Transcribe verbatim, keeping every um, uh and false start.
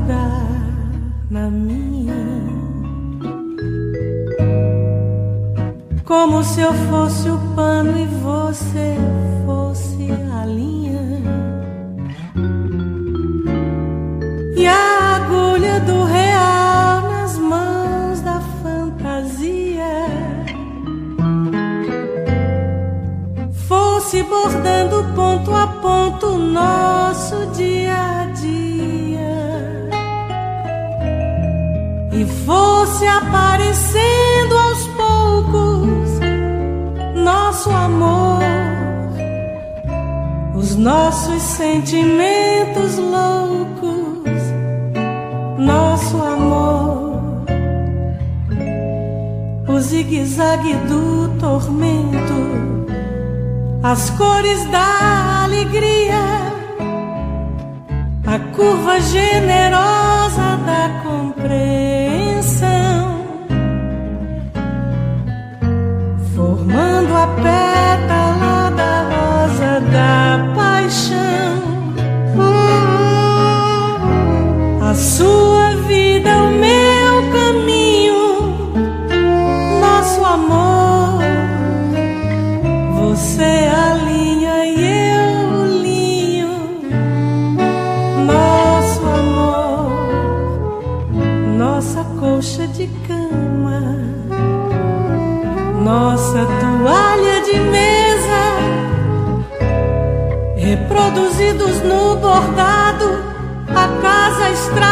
lugar na minha, como se eu fosse o pano e você fosse a linha, e a agulha do real nas mãos da fantasia fosse bordando ponto a ponto o nosso dia a dia, e fosse aparecendo aos poucos nosso amor, os nossos sentimentos loucos, nosso amor, o zigue-zague do tormento, as cores da alegria, a curva generosa da compreensão, formando a pétala da rosa da paixão. A sua vida, o meu caminho, nosso amor, você a linha e eu o linho, nosso amor, nossa colcha de cama, nossa toalha de mesa, reproduzidos no bordado, a casa, a estrada,